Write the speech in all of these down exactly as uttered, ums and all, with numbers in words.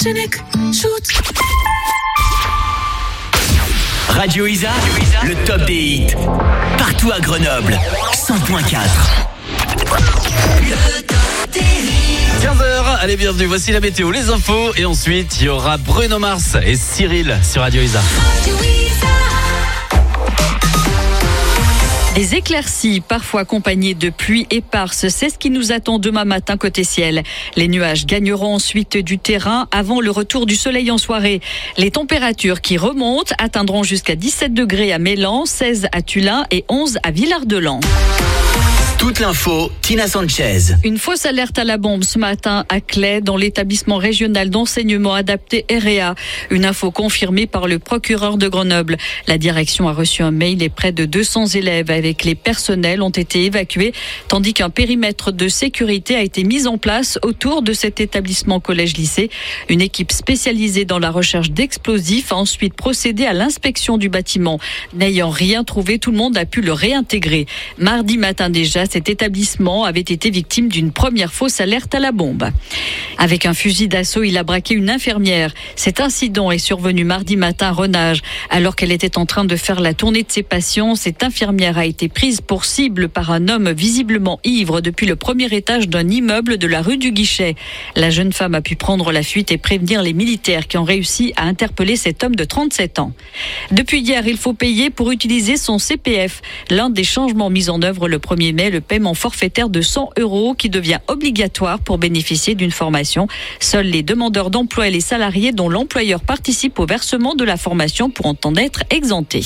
Radio Isa, le top des hits. Partout à Grenoble, cent point quatre. Le top des hits. quinze heures, allez bienvenue, voici la météo, les infos. Et ensuite, il y aura Bruno Mars et Cyril sur Radio Isa. Radio Isa. Des éclaircies, parfois accompagnées de pluie éparse, c'est ce qui nous attend demain matin côté ciel. Les nuages gagneront ensuite du terrain avant le retour du soleil en soirée. Les températures qui remontent atteindront jusqu'à dix-sept degrés à Mélan, seize à Tullin et onze à Villard-de-Lans. Toute l'info, Tina Sanchez. Une fausse alerte à la bombe ce matin à Claye, dans l'établissement régional d'enseignement adapté R E A. Une info confirmée par le procureur de Grenoble. La direction a reçu un mail et près de deux cents élèves avec les personnels ont été évacués, tandis qu'un périmètre de sécurité a été mis en place autour de cet établissement collège-lycée. Une équipe spécialisée dans la recherche d'explosifs a ensuite procédé à l'inspection du bâtiment. N'ayant rien trouvé, tout le monde a pu le réintégrer. Mardi matin déjà, cet établissement avait été victime d'une première fausse alerte à la bombe. Avec un fusil d'assaut, il a braqué une infirmière. Cet incident est survenu mardi matin à Renage. Alors qu'elle était en train de faire la tournée de ses patients, cette infirmière a été prise pour cible par un homme visiblement ivre depuis le premier étage d'un immeuble de la rue du Guichet. La jeune femme a pu prendre la fuite et prévenir les militaires qui ont réussi à interpeller cet homme de trente-sept ans. Depuis hier, il faut payer pour utiliser son C P F. L'un des changements mis en œuvre le premier mai, le paiement forfaitaire de cent euros qui devient obligatoire pour bénéficier d'une formation. Seuls les demandeurs d'emploi et les salariés dont l'employeur participe au versement de la formation pourront en être exemptés.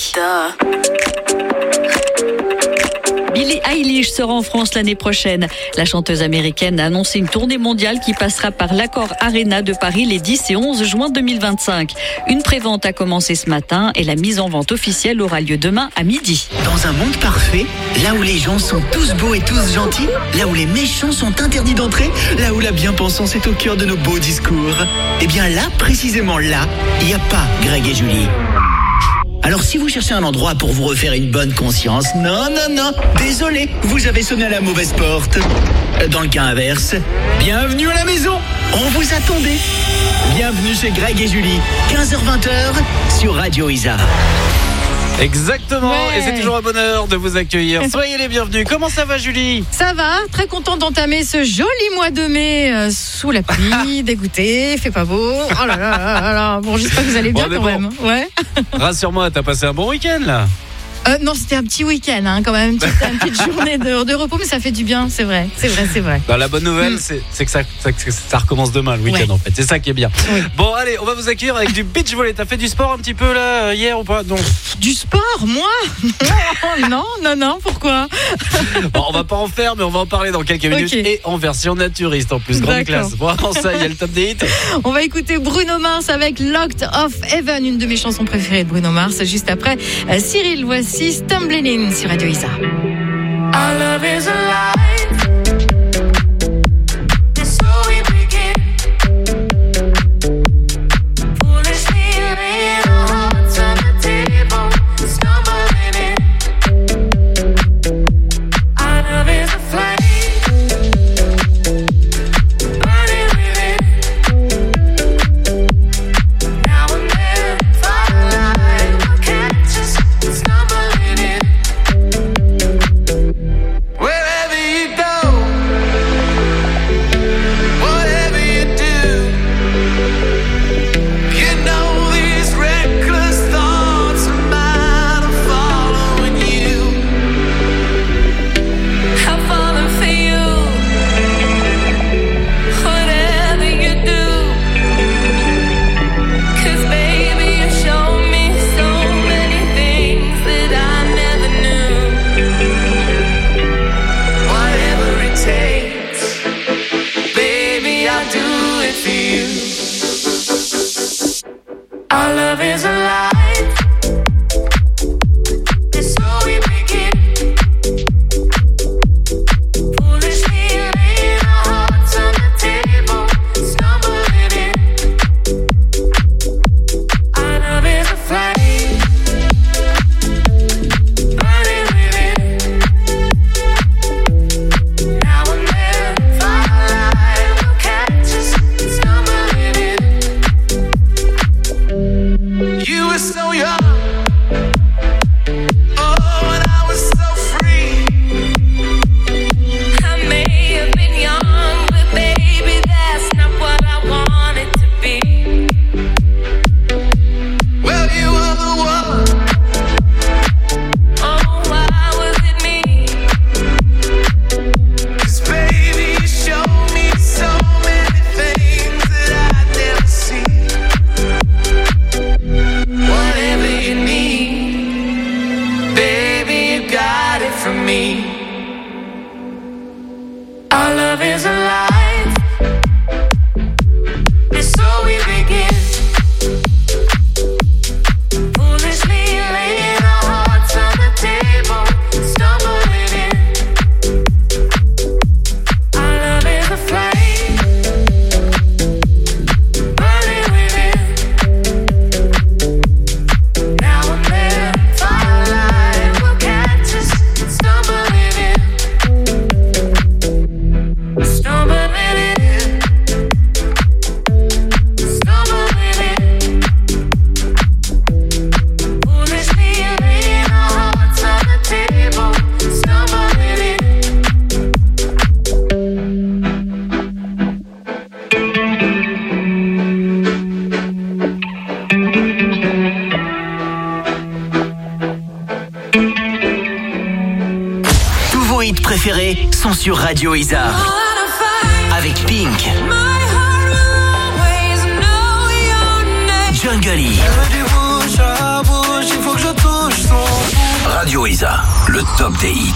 Billie Eilish sera en France l'année prochaine. La chanteuse américaine a annoncé une tournée mondiale qui passera par l'Accor Arena de Paris les dix et onze juin deux mille vingt-cinq. Une prévente a commencé ce matin et la mise en vente officielle aura lieu demain à midi. Dans un monde parfait, là où les gens sont tous beaux et tous gentils, là où les méchants sont interdits d'entrer, là où la bien-pensance est au cœur de nos beaux discours, eh bien là, précisément là, il n'y a pas Greg et Julie. Alors si vous cherchez un endroit pour vous refaire une bonne conscience, non, non, non, désolé, vous avez sonné à la mauvaise porte. Dans le cas inverse, bienvenue à la maison, on vous attendait. Bienvenue chez Greg et Julie, quinze heures vingt sur Radio Isa. Exactement, Ouais. et c'est toujours un bonheur de vous accueillir. Soyez les bienvenus. Comment ça va, Julie? Ça va, très content d'entamer ce joli mois de mai euh, sous la pluie, dégoûté, fait pas beau. Oh là là là là là. Bon, j'espère que vous allez bien Bon, mais quand bon. même. Ouais. Rassure-moi, t'as passé un bon week-end là? Euh, non, c'était un petit week-end, hein, quand même, une petite, une petite journée de, de repos, mais ça fait du bien, c'est vrai, c'est vrai, c'est vrai. Non, la bonne nouvelle, Mm. c'est, c'est que ça, ça, que ça recommence demain le week-end Ouais. en fait. C'est ça qui est bien. Oui. Bon, allez, on va vous accueillir avec du beach volley. T'as fait du sport un petit peu là euh, hier ou pas? Non. Du sport, moi? Non, non, non, pourquoi? Bon, on va pas en faire, mais on va en parler dans quelques minutes Ok. et en version naturiste en plus. Grande D'accord. classe. Bon, avant ça, il y a le top des hits. On va écouter Bruno Mars avec Locked Off Heaven, une de mes chansons préférées de Bruno Mars. Juste après, euh, Cyril, voici Stumbling In sur Radio Isa. Our love is alive. And so we begin. Foolishly laying our hearts on the table, stumbling in. Our love is a flame, burning within. Now and then, firelight will catch us, stumbling in. Wherever you love is alive, and so we begin. Foolishly laying our hearts on the table, stumbling in. Our love is a flame, burning within. Now and then, firelight will catch us, stumbling in. Stumbling in, stumbling in. Foolishly laying our hearts on the table, stumbling in. Tous vos hits préférés sont sur Radio Isa. Avec Pink, Jungle E, Radio Isa, le top des hits.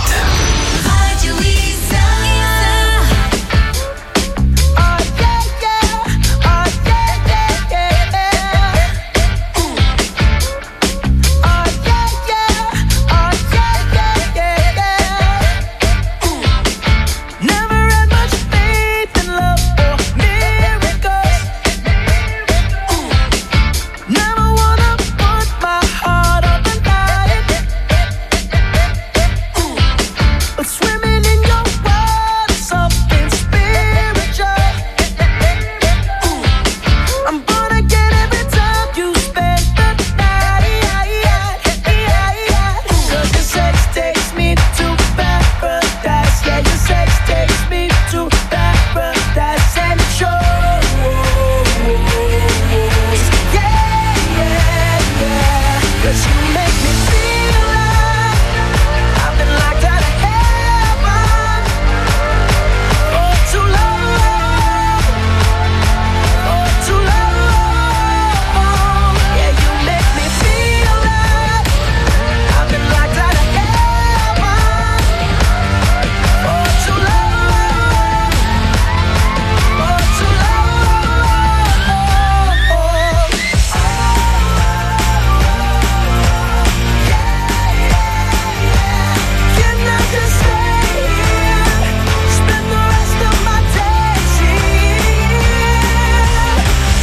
Never had much faith in love or miracles. Never wanna put my heart up and hide it. But swimming in your world is something spiritual. I'm born again every time you spend the night. Cause your sex takes me to paradise. Yeah, your sex takes me to paradise. And it shows. Yeah, yeah, yeah. Cause you make me feel like I've been locked out of heaven. Oh, too long. Oh, too long. Yeah, you make me feel like I've been locked out of heaven. Oh, too long. Oh, too long. Can I just stay here? Spend the rest of my days here.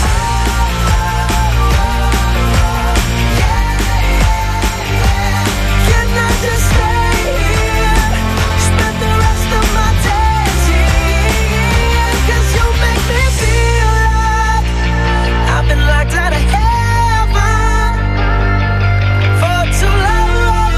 Can I just stay here? Spend the rest of my days here. Cause you make me feel like I've been locked out of heaven for too long.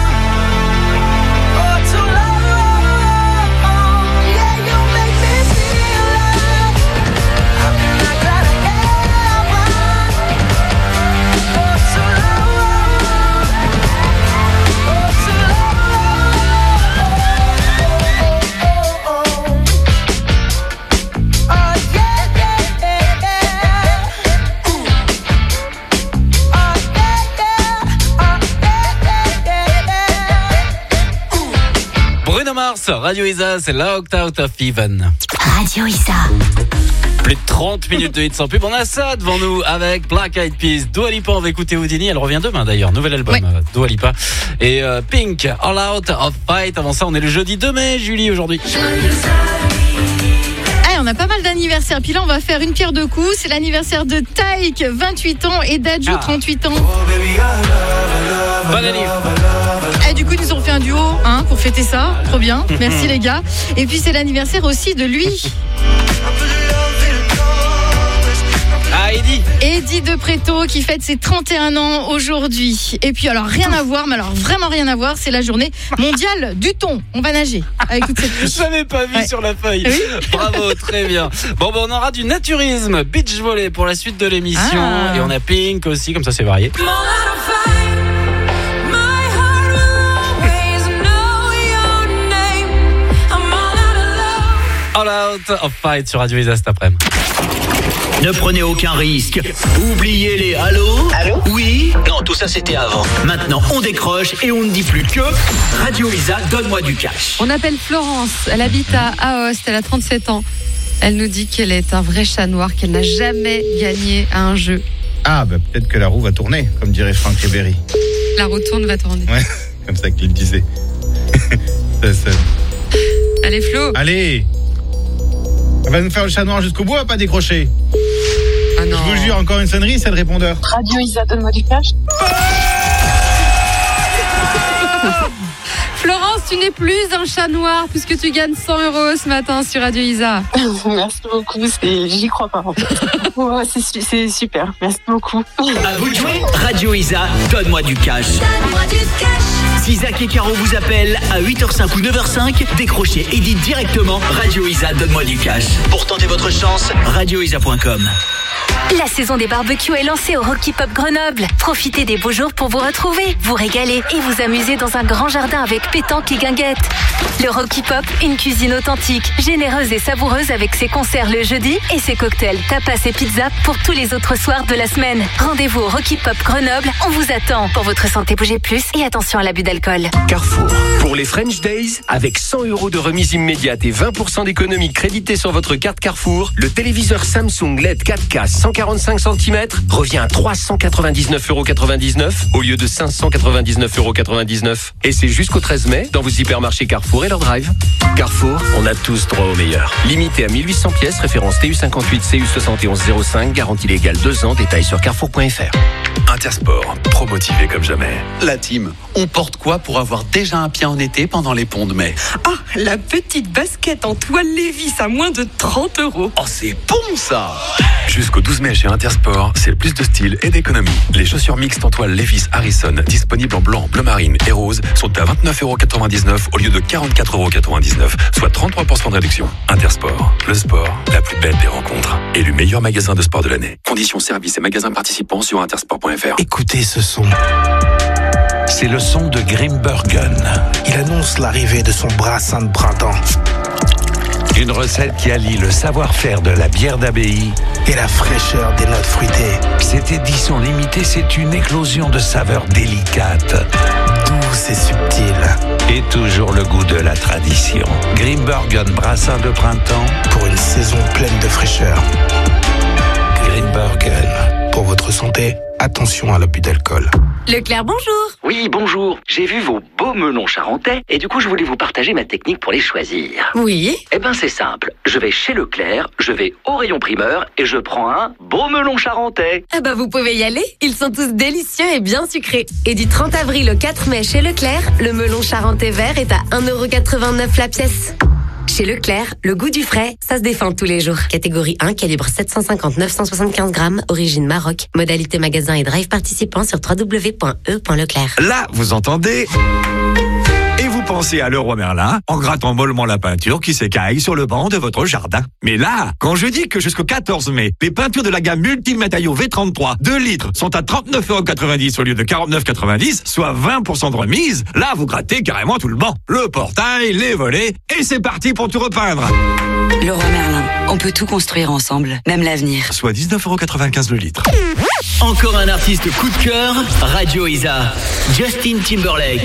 For too long. Yeah, you make me feel like I've been locked out of heaven for too long. For too long. Oh, yeah, yeah, yeah. Oh, yeah, yeah. Oh, yeah, yeah. Bruno Mars, Radio Isa, c'est Locked Out of Heaven. Radio Isa. Plus de trente minutes de hits sans pub. On a ça devant nous avec Black Eyed Peas. Dua Lipa, on va écouter Houdini. Elle revient demain d'ailleurs. Nouvel album, Ouais. euh, Dua Lipa. Et euh, Pink, All Out of Fight. Avant ça, on est le jeudi deux mai, Julie, aujourd'hui. Ah, on a pas mal d'anniversaires. Puis là, on va faire une pierre deux coups. C'est l'anniversaire de Taïk, vingt-huit ans, et d'Adju, Ah. trente-huit ans. Bonne année. Et du coup, ils nous ont fait un duo hein, pour fêter ça. Trop bien. Merci les gars. Et puis, c'est l'anniversaire aussi de lui, Ah, Eddie. Eddie de Préto, qui fête ses trente et un ans aujourd'hui. Et puis, alors, rien à voir, mais alors vraiment rien à voir, c'est la journée mondiale du thon. On va nager avec toute cette pluie. Je l'avais pas vu Ouais. sur la feuille. Oui. Bravo, très bien. Bon, ben, on aura du naturisme, beach volley pour la suite de l'émission. Ah. Et on a Pink aussi, comme ça c'est varié. More than a fight, my heart will always know your name. I'm all out of love. All Out of Fight sur Radio Isa cet après-midi. Ne prenez aucun risque. Oubliez les allô. Allô? Oui. Non, tout ça c'était avant. Maintenant, on décroche et on ne dit plus que Radio Isa, donne-moi du cash. On appelle Florence, elle habite à Aoste, elle a trente-sept ans. Elle nous dit qu'elle est un vrai chat noir, qu'elle n'a jamais gagné à un jeu. Ah, bah peut-être que la roue va tourner, comme dirait Franck Ribéry. La roue tourne, va tourner. Ouais, comme ça qu'il disait. ça, ça. Allez Flo. Allez. Elle va nous faire le chat noir jusqu'au bout, elle va pas décrocher. Ah non. Je vous jure, encore une sonnerie, c'est le répondeur. Radio Isa, donne-moi du cash. Florence, tu n'es plus un chat noir puisque tu gagnes cent euros ce matin sur Radio Isa. Merci beaucoup, c'est... j'y crois pas en fait. Ouais, c'est, su- c'est super, merci beaucoup. À vous de jouer. Radio Isa, donne-moi du cash. Si Zach et Caro vous appellent à huit heures cinq ou neuf heures cinq, décrochez et dites directement Radio Isa, donne-moi du cash. Pour tenter votre chance, radio isa point com. La saison des barbecues est lancée au Rocky Pop Grenoble. Profitez des beaux jours pour vous retrouver, vous régaler et vous amuser dans un grand jardin avec pétanque et guinguettes. Le Rocky Pop, une cuisine authentique, généreuse et savoureuse avec ses concerts le jeudi et ses cocktails, tapas et pizza pour tous les autres soirs de la semaine. Rendez-vous au Rocky Pop Grenoble, on vous attend. Pour votre santé, bougez plus et attention à l'abus d'alcool. Carrefour. Pour les French Days, avec cent euros de remise immédiate et vingt pour cent d'économie créditée sur votre carte Carrefour, le téléviseur Samsung L E D quatre K cent quarante-cinq centimètres revient à trois cent quatre-vingt-dix-neuf euros quatre-vingt-dix-neuf au lieu de cinq cent quatre-vingt-dix-neuf euros quatre-vingt-dix-neuf. Et c'est jusqu'au treize mai dans vos hypermarchés Carrefour et leur drive. Carrefour, on a tous droit au meilleur. Limité à mille huit cents pièces, référence T U cinquante-huit C U soixante et onze zéro cinq, garantie légale deux ans, détails sur carrefour point f r. Intersport, pro motivé comme jamais. La team, on porte quoi pour avoir déjà un pied en été pendant les ponts de mai? Ah, la petite basket en toile Lévis à moins de trente euros. Oh, c'est bon ça! Jusqu'au douze mai chez Intersport, c'est le plus de style et d'économie. Les chaussures mixtes en toile Levi's Harrison, disponibles en blanc, bleu marine et rose, sont à vingt-neuf euros quatre-vingt-dix-neuf au lieu de quarante-quatre euros quatre-vingt-dix-neuf, soit trente-trois pour cent de réduction. Intersport, le sport, la plus belle des rencontres. Élu meilleur magasin de sport de l'année. Conditions, services et magasins participants sur intersport point f r. Écoutez ce son. C'est le son de Grimbergen. Il annonce l'arrivée de son brassin de printemps. Une recette qui allie le savoir-faire de la bière d'abbaye et la fraîcheur des notes fruitées. Cette édition limitée, c'est une éclosion de saveurs délicates, douces et subtiles. Et toujours le goût de la tradition. Grimbergen brassin de printemps pour une saison pleine de fraîcheur. Grimbergen. Pour votre santé, attention à l'abus d'alcool. Leclerc, bonjour. Oui, bonjour. J'ai vu vos beaux melons charentais et du coup, je voulais vous partager ma technique pour les choisir. Oui. Eh ben, c'est simple. Je vais chez Leclerc, je vais au rayon primeur et je prends un beau melon charentais. Ah bah, vous pouvez y aller. Ils sont tous délicieux et bien sucrés. Et du trente avril au quatre mai chez Leclerc, le melon charentais vert est à un euro quatre-vingt-neuf la pièce. Chez Leclerc, le goût du frais, ça se défend tous les jours. Catégorie un, calibre sept cent cinquante neuf cent soixante-quinze grammes, origine Maroc. Modalité magasin et drive participant sur w w w point e point leclerc. Là, vous entendez ? Et vous pensez à Leroy Merlin en grattant mollement la peinture qui s'écaille sur le banc de votre jardin. Mais là, quand je dis que jusqu'au quatorze mai, les peintures de la gamme Multimatériaux V trente-trois, deux litres, sont à trente-neuf euros quatre-vingt-dix au lieu de quarante-neuf euros quatre-vingt-dix, soit vingt pour cent de remise, là, vous grattez carrément tout le banc. Le portail, les volets, et c'est parti pour tout repeindre. Leroy Merlin, on peut tout construire ensemble, même l'avenir. Soit dix-neuf euros quatre-vingt-quinze le litre. Encore un artiste coup de cœur, Radio Isa, Justin Timberlake.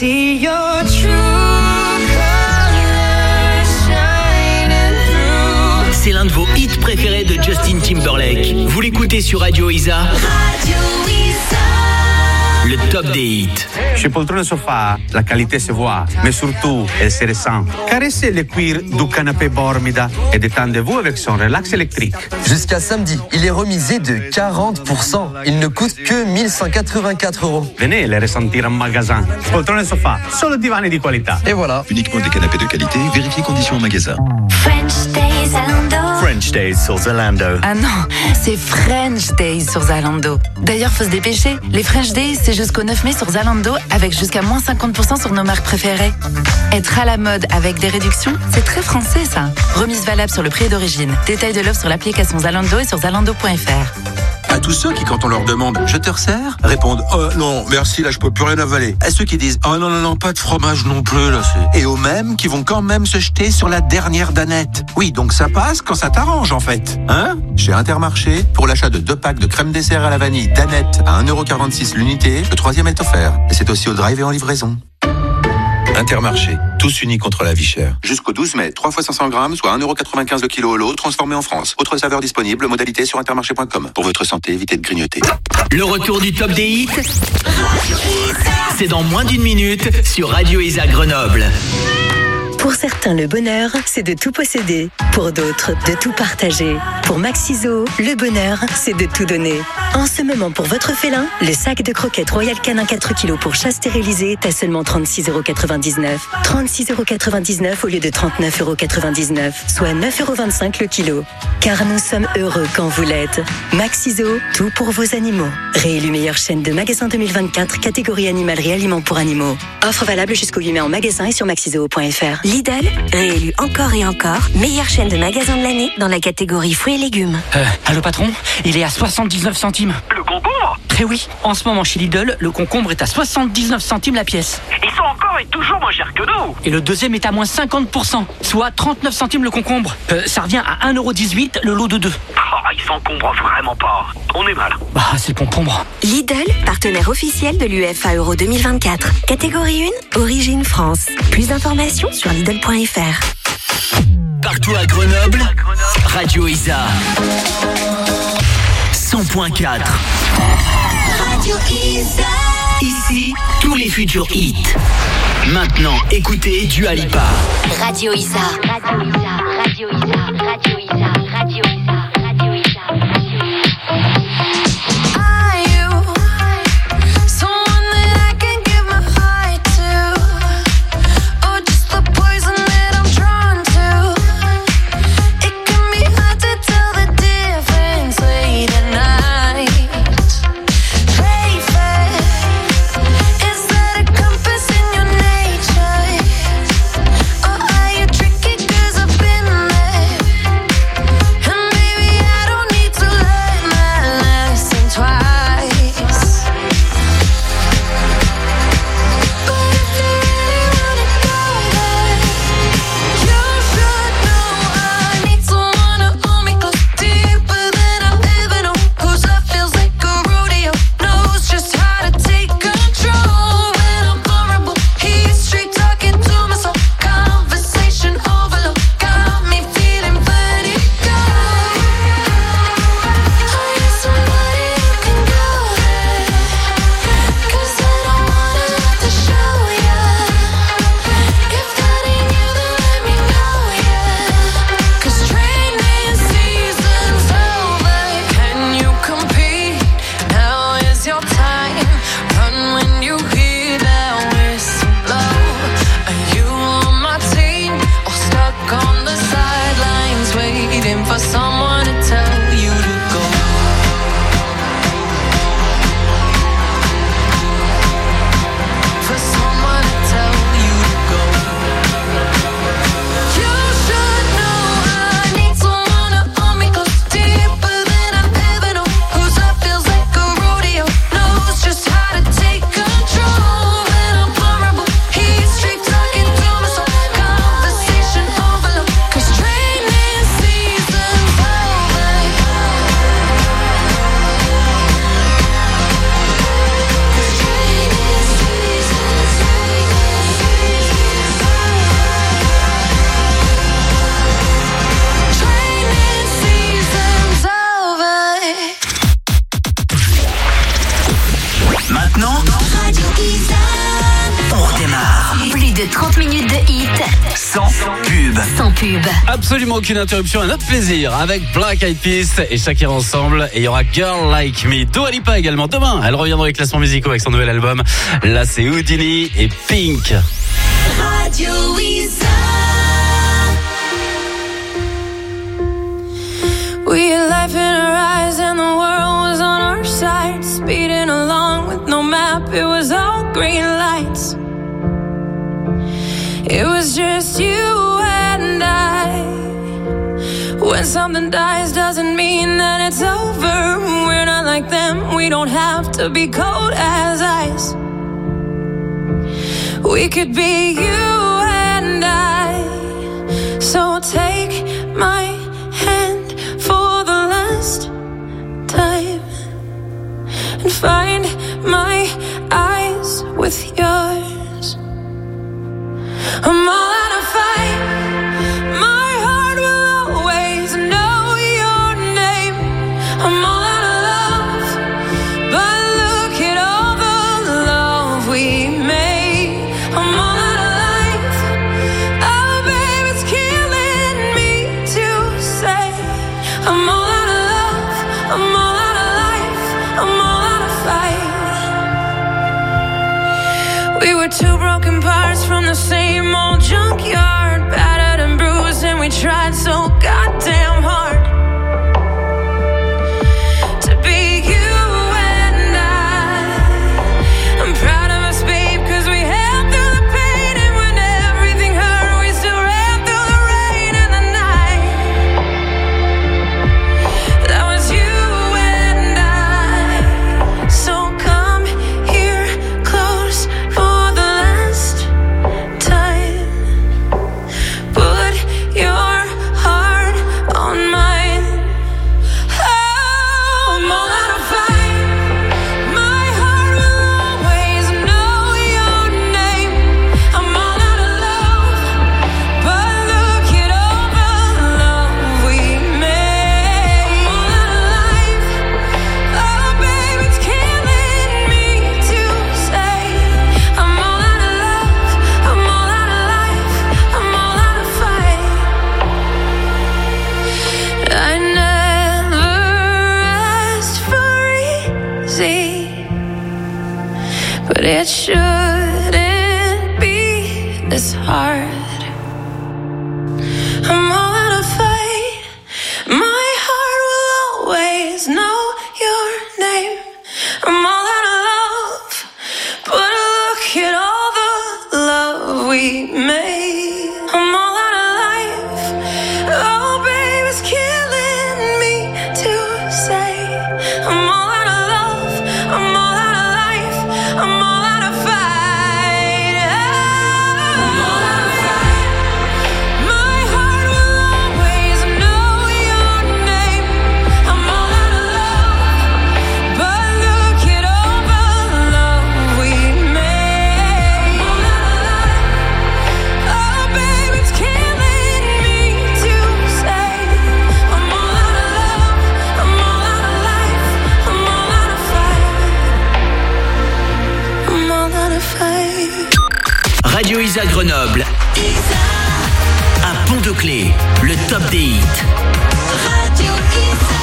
C'est l'un de vos hits préférés de Justin Timberlake. Vous l'écoutez sur Radio Isa. Radio Isa. Le top des hits. Chez Poltrone Sofa, la qualité se voit, mais surtout, elle se ressent. Caressez le cuir du canapé Bormida et détendez-vous avec son relax électrique. Jusqu'à samedi, il est remisé de quarante pour cent. Il ne coûte que mille cent quatre-vingt-quatre euros. Venez le ressentir en magasin. Poltrone Sofa, solo divani di qualità. Et voilà. Uniquement des canapés de qualité, vérifiez conditions en magasin. French Days Zalando. French Days sur Zalando. Ah non, c'est French Days sur Zalando. D'ailleurs, faut se dépêcher. Les French Days, c'est jusqu'au neuf mai sur Zalando avec jusqu'à moins cinquante pour cent sur nos marques préférées. Être à la mode avec des réductions, c'est très français ça. Remise valable sur le prix d'origine. Détail de l'offre sur l'application Zalando et sur zalando point f r. À tous ceux qui, quand on leur demande « Je te resserre ?» répondent « Oh non, merci, là je peux plus rien avaler ». À ceux qui disent « Oh non, non, non, pas de fromage non plus, là c'est... » Et aux mêmes qui vont quand même se jeter sur la dernière danette. Oui, donc ça passe quand ça t'arrange en fait. Hein ? Chez Intermarché, pour l'achat de deux packs de crème dessert à la vanille danette à un euro quarante-six l'unité, le troisième est offert. Et c'est aussi au drive et en livraison. Intermarché, tous unis contre la vie chère. Jusqu'au douze mai, trois fois cinq cents grammes, soit un euro quatre-vingt-quinze le kilo au lot, transformé en France. Autre saveur disponible, modalité sur intermarché point com. Pour votre santé, évitez de grignoter. Le retour du top des hits, c'est dans moins d'une minute sur Radio Isa Grenoble. Pour certains, le bonheur, c'est de tout posséder. Pour d'autres, de tout partager. Pour Maxiso, le bonheur, c'est de tout donner. En ce moment, pour votre félin, le sac de croquettes Royal Canin quatre kilos pour chat stérilisé est à seulement trente-six euros quatre-vingt-dix-neuf. trente-six euros quatre-vingt-dix-neuf au lieu de trente-neuf euros quatre-vingt-dix-neuf, soit neuf euros vingt-cinq le kilo. Car nous sommes heureux quand vous l'êtes. Maxiso, tout pour vos animaux. Réélu meilleure chaîne de magasins deux mille vingt-quatre, catégorie animalerie et aliments pour animaux. Offre valable jusqu'au huit mai en magasin et sur maxiso point f r. Lidl, réélu encore et encore, meilleure chaîne de magasins de l'année dans la catégorie fruits et légumes. Euh, allô patron, il est à soixante-dix-neuf centimes. Le concombre ? Eh oui, en ce moment chez Lidl, le concombre est à soixante-dix-neuf centimes la pièce. Ils sont encore et toujours moins chers que nous. Et le deuxième est à moins cinquante pour cent, soit trente-neuf centimes le concombre. Euh, ça revient à un euro dix-huit le lot de deux. Oh, ils s'encombrent vraiment pas. On est mal. Bah, c'est le concombre. Lidl, partenaire officiel de l'U E F A Euro deux mille vingt-quatre. Catégorie un, origine France. Plus d'informations sur lidl point f r. Partout à Grenoble, Radio Isa cent point quatre. Radio Isa. Ici, tous les futurs hits. Maintenant, écoutez Dua Lipa. Radio Isa. Radio Isa. Radio Isa. Radio Isa. Radio Isa. Radio Isa. Are you someone that I can give my heart to, or just the poison that I'm drawn to? It can be hard to tell the difference late at night. Faith, is that a compass in your nature, or are you tricky 'cause I've been there? And maybe I don't need to learn my lesson twice. But if you really wanna go there, you should know I need someone to hold me close, deeper than I've ever known. Whose love feels like a rodeo, knows just how to take control when I'm vulnerable. He's straight talking to my soul, conversation overload, got me feeling vertigo. Are you somebody who can go there? 'Cause I don't wanna have to show ya. If that ain't you, then let me know ya. 'Cause training season's over. Can you compete? Now is your time. Run when you hear that whistle blow. Are you on my team or stuck on the sidelines waiting for someone to tell you to go? For someone to tell you to go. You should know I need someone to hold me close, deeper than I've ever known. Whose love feels like a rodeo, knows just how to take control when I'm vulnerable. He's straight talking to my soul, conversation overload. 'Cause training season's over. Training season's over. Maintenant, on redémarre. Plus de trente minutes de hit Sans pub. sans pub. Absolument aucune interruption, un autre plaisir avec Black Eyed Peas et Shakira ensemble. Et il y aura Girl Like Me. Dua Lipa également demain. Elle revient dans les classements musicaux avec son nouvel album. Là, c'est Houdini et Pink. Radio Isa. We had life in our eyes and the world was on our side. Speeding along with no map, it was all green lights. It was just you and I. When When something dies doesn't mean that it's over. We're not like them, we don't have to be cold as ice. We could be you and I. So take my hand for the last time and find my eyes with yours. I'm all out of fight. My heart will always know your name. I'm all out of love, but look at all the love we made. I'm all out of life. Oh, babe, it's killing me to say. I'm all out of love. I'm all out of life. I'm all out of fight. We were two broken parts from the same old junkyard, battered and bruised, and we tried so goddamn hard to be you and I. I'm proud of us, babe, cause we held through the pain, and when everything hurt, we still ran through the rain and the night. That was you and I. So come here close for the last time. Put your heart on mine. Oh, I'm all out of fight. My heart will always know your name. I'm all out of love, but look at all the love we made. I'm all out of life. Oh, babe, it's killing me to say. I'm all out of love. I'm all out of life. I'm all out of fight. I never asked for easy, but it shouldn't be this hard. I'm all out of fight. My heart will always know your name. I'm all out of love, but look at all the love we made. I'm all out of life. Oh, babe, it's killing me to say. I'm all out of love. I'm all out of life. I'm all out of fight. I'm all out of fight. My heart will always know your name. I'm all out of love, but look at all the love we made. I'm all out of life. Oh, babe, it's killing me to say. I'm all out of love. I'm all out of life. I'm all out of fight. I'm all out of fight. Radio Isa Grenoble. À Pont-de-Clé, le top des hits. Radio Isa.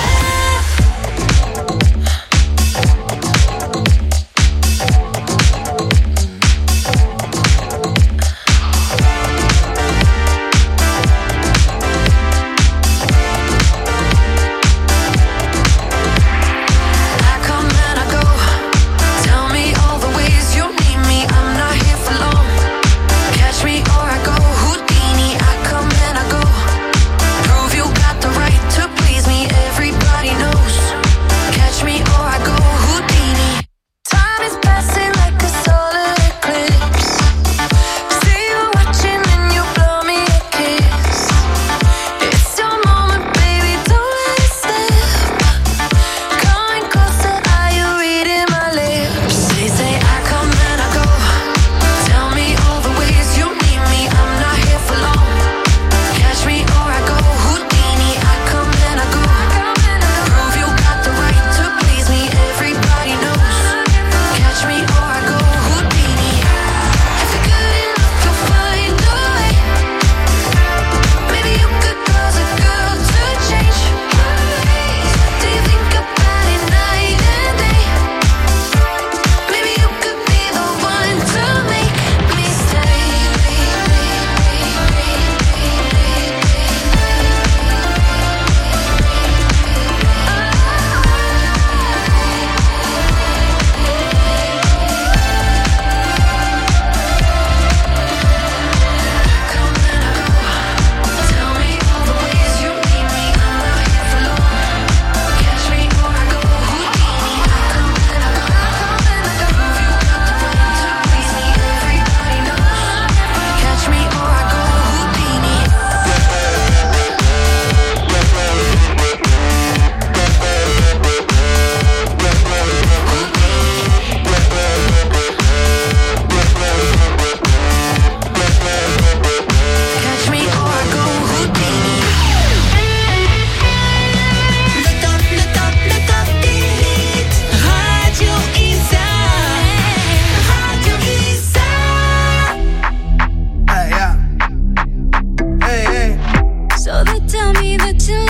I come and I go. Tell me all the ways you need me. I'm not here for long. Catch me or I go Houdini. I come and I go. Prove you got the right to please me. Every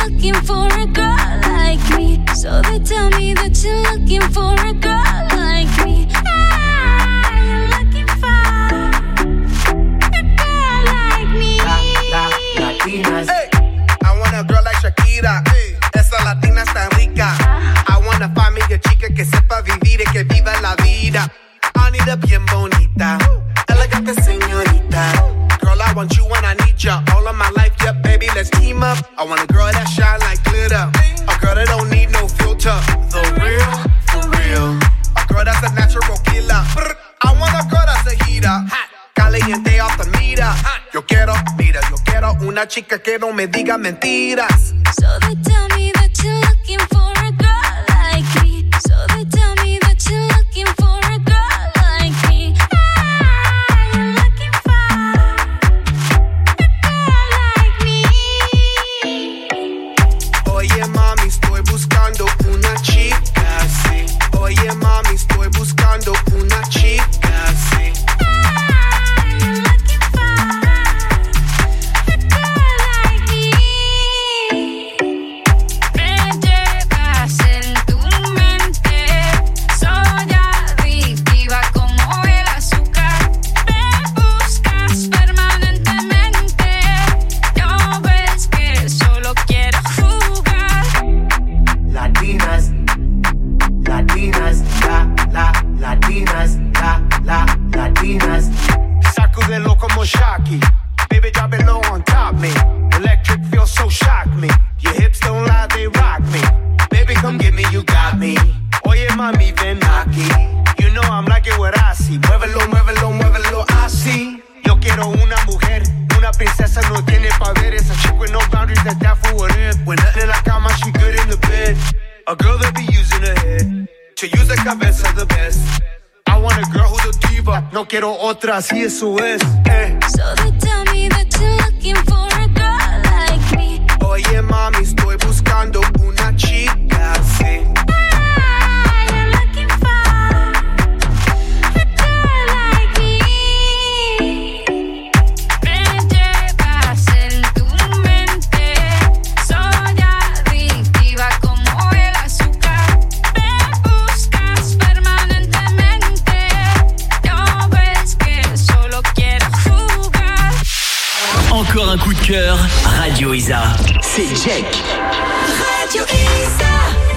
looking for a girl like me. So they tell me that you're looking for a girl like me. Ah, you're looking for a girl like me. La, la, Latinas. Hey, I want a girl like Shakira. Hey, esa latina está rica. I wanna find me a chica que sepa vivir y que viva la vida. Anita bien bonita, elegante señorita. Girl, I want you when I need ya. All of my life, yeah, baby, let's team up. I want a girl that shine like glitter. A girl that don't need no filter. The real, for real. A girl that's a natural killer. I want a girl that's a heater. Hot, caliente off the meter. Yo quiero, mira, yo quiero una chica que no me diga mentiras. So they tell me that you're looking for a girl like me. So they tell me that you're looking for a girl like me. Ah, you're looking for a girl like me. Oye mami, estoy buscando una chica así. Oye mami, estoy buscando una chica así. Sacudelo como Shocky. Baby, drop it low on top me. Electric feels so shock me. Your hips don't lie, they rock me. Baby, come get me, you got me. Oye, mami, ven aquí. You know I'm like it what I see. Muévelo, muévelo, muévelo así. Yo quiero una mujer, una princesa, no tiene poderes. A chick with no boundaries, that's that for what if. When nothing in la cama, she good in the bed. A girl that be using her head to use the cabeza the best. I want a girl who's a diva. No quiero otra, así eso es. Eh. So they tell me that you're looking for a girl like me. Oye mami, estoy buscando una chica así. Ah, you're looking for a girl like me. Me llevas en tu mente. Soy adictiva como el azúcar. Me buscas permanentemente. No ves que solo quiero jugar. Encore un coup de cœur, Radio Isa. C'est Jack. Radio Isa.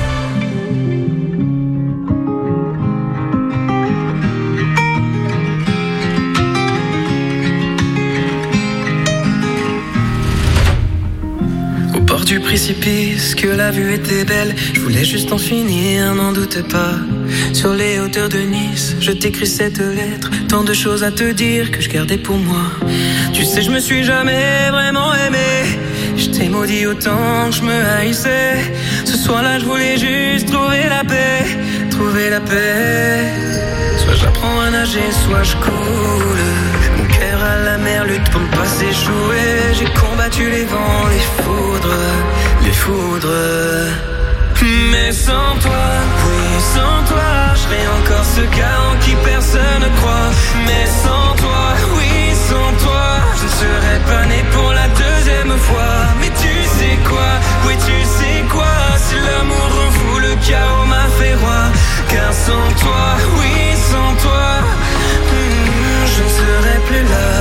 Au bord du précipice, que la vue était belle. Je voulais juste en finir, n'en doute pas. Sur les hauteurs de Nice, je t'écris cette lettre. Tant de choses à te dire que je gardais pour moi. Tu sais, je me suis jamais vraiment aimé. Je t'ai maudit autant que je me haïssais. Ce soir-là, je voulais juste trouver la paix. Trouver la paix. Soit j'apprends à nager, soit je coule. Mon cœur à la mer lutte pour ne pas s'échouer. J'ai combattu les vents, les foudres, les foudres. Mais sans toi, oui, sans toi, je serais encore ce gars en qui personne ne croit. Mais sans toi, oui, sans toi, je ne serais pas né pour la deuxième fois. Mais tu sais quoi, oui, tu sais quoi, si l'amour rend fou, le chaos m'a fait roi. Car sans toi, oui, sans toi, hmm, je ne serais plus là.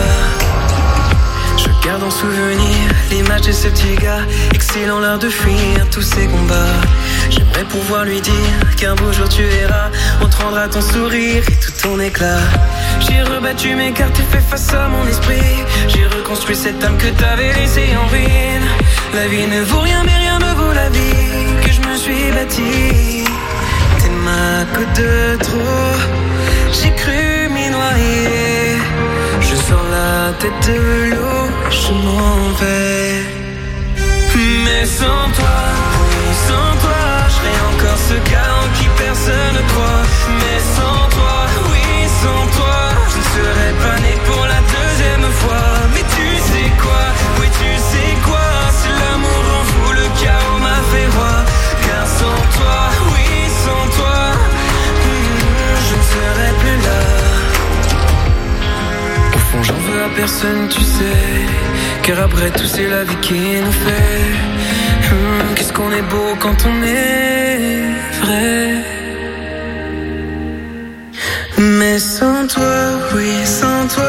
Je garde en souvenir l'image de ce petit gars, excellent l'art de fuir tous ces combats. J'aimerais pouvoir lui dire qu'un beau jour tu verras, on te rendra ton sourire et tout ton éclat. J'ai rebattu mes cartes et fait face à mon esprit. J'ai reconstruit cette âme que t'avais laissée en ruine. La vie ne vaut rien mais rien ne vaut la vie que je me suis bâtie. T'es ma côte de trop, j'ai cru m'y noyer. Je sors la tête de l'eau, je m'en vais. Mais sans toi, oui sans toi, je serais encore ce gars en qui personne ne croit. Mais sans toi, oui sans toi, je ne serais pas né pour la deuxième fois. Mais tu sais quoi, oui tu sais quoi, si l'amour rend fou, le chaos m'a fait roi. Car sans toi, oui sans toi, hmm, je ne serais plus là. Au fond j'en veux à personne tu sais, car après tout c'est la vie qui nous fait. Mmh. quand on est vrai. Mais sans toi, oui, sans toi.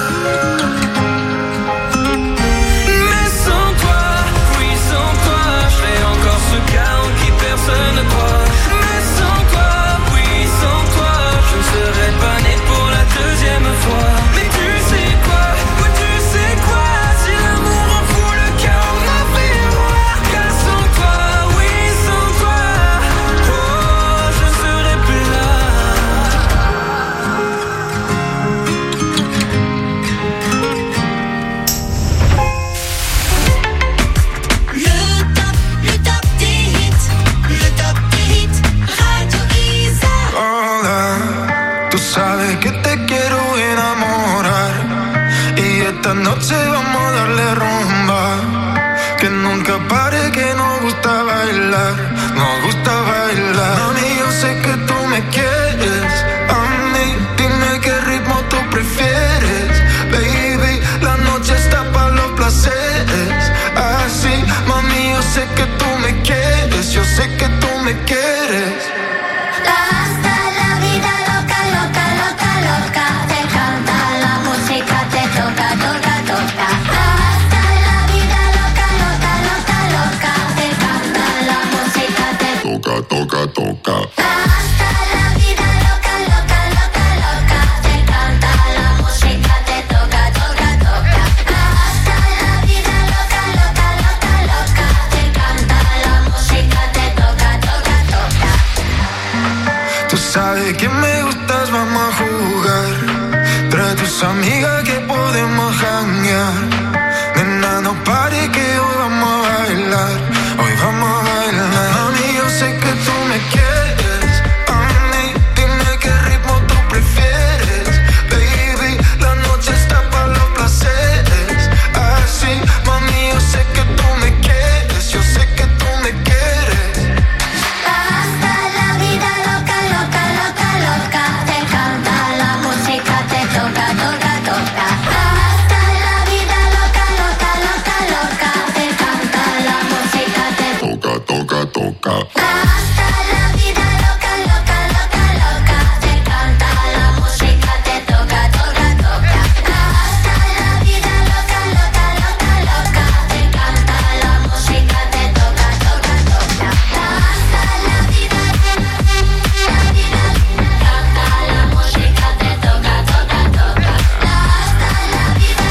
Mais sans toi, oui, sans toi. Je fais encore ce chaos qui personne ne croit. Mais sans toi, oui, sans toi. Je ne serais pas né pour la deuxième fois. Mais tu sais quoi, oui, tu sais quoi. Si l'amour en fout le chaos m'a fait voir. Car sans toi, oui, sans toi. Oh, je serais plus là. Tú sabes que te quiero enamorar y esta noche vamos a darle rumba. Que nunca pare, que nos gusta bailar, nos gusta bailar. Mami, yo sé que tú me quieres, a mí dime qué ritmo tú prefieres. Baby, la noche está para los placeres. Así, mami, yo sé que tú me quieres, yo sé que tú me quieres. Toca, toca. Hasta la vida loca, loca, loca, loca. Te canta la música, te toca, toca, toca. Hasta la vida loca, loca, loca, loca. Te canta la música, te toca, toca, toca. Tú sabes que me gustas, vamos a jugar. Trae tus amigas que podemos janguear. Nena, no pare que hoy vamos a bailar. Hoy vamos a bailar. Mami, yo sé que tú me quieres, a mí dime qué ritmo tú prefieres. Baby, la noche está para los placeres. Así, mami, yo sé que tú me quieres, yo sé que tú me quieres. Hasta la vida loca, loca, loca, loca. Te canta la música, te toca, toca, toca. Hasta la vida loca, loca, loca, loca. Te canta la música, te toca, toca, toca. Hasta la vida loca, loca, loca, loca. Te canta la música, te toca, toca, toca. Hasta la vida loca, loca, loca, loca. Te canta la música, te toca, toca, toca. Hasta la vida, la vida, canta la música, te toca, toca, toca. Hasta la vida,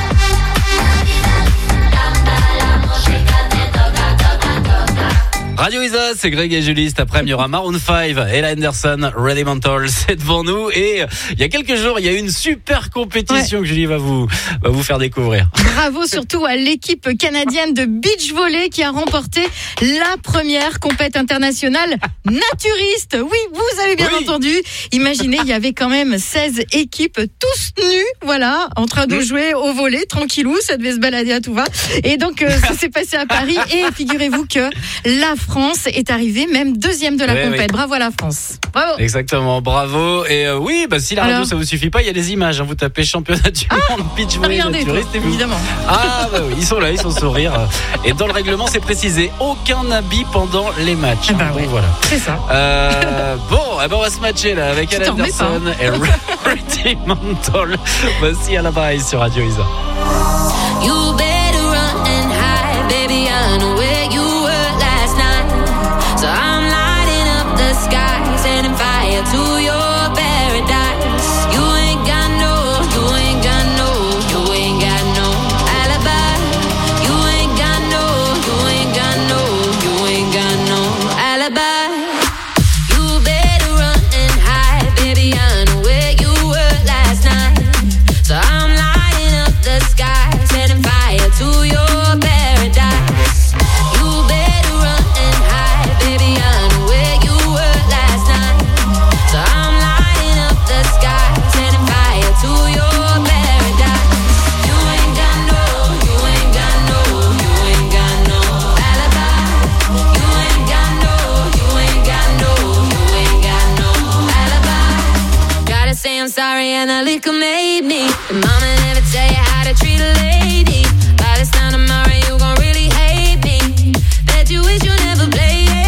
la vida, canta la música, te toca, toca, toca. Radio Isa, c'est Greg et Julie. Cet après-midi, il y aura Maroon five, Ella Anderson, Ready Mental, c'est devant nous. Et il y a quelques jours, il y a eu une super compétition ouais. que Julie va vous, va vous faire découvrir. Bravo surtout à l'équipe canadienne de beach volley qui a remporté la première compète internationale naturiste. Oui, vous avez bien oui. entendu. Imaginez, il y avait quand même seize équipes, tous nues, voilà, en train de mmh. jouer au volley, tranquillou, ça devait se balader à tout va. Et donc, euh, ça s'est passé à Paris. Et figurez-vous que la France est arrivée même deuxième de la oui, compète. Oui. Bravo à la France. Bravo. Exactement, bravo. Et euh, oui, bah, si la radio, alors, ça vous suffit pas, il y a des images. Hein, vous tapez championnat du ah, monde beach volley naturiste. Et évidemment. Ah bah oui, ils sont là, ils sont sourire. Et dans le règlement, c'est précisé, aucun habit pendant les matchs. Ah bah bon, oui. voilà. C'est ça. Euh, bon, eh ben on va se matcher là avec Ella Anderson et Ready Mental. Voici à la base sur Radio Isa. You better run and hide, baby. I know where you were last night. So I'm lighting up the sky, setting fire to your paradise. You ain't got no, you ain't got no, you ain't got no alibi. You ain't got no, you ain't got no, you ain't got no alibi. You better run and hide, baby. I know where you were last night. So I'm lighting up the sky, setting fire to your paradise. You better run and hide, baby. I know where you were last night. So I'm lighting up the sky, setting fire to your paradise. You ain't got no, you ain't got no, you ain't got no alibi. You ain't got no, you ain't got no, you ain't got no alibi. Gotta say I'm sorry and the liquor made me. And mama never tell you how to treat a lady. By this time tomorrow you gon' really hate me. Bet you wish you never played.